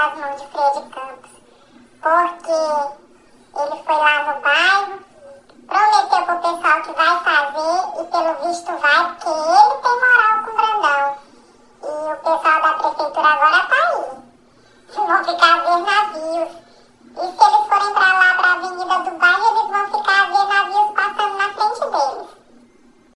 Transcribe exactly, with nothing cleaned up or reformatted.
das mãos de Freire de Campos, porque ele foi lá no bairro, prometeu pro pessoal que vai fazer e pelo visto vai, porque ele tem moral com o Brandão. E o pessoal da prefeitura agora tá aí. Vão ficar vendo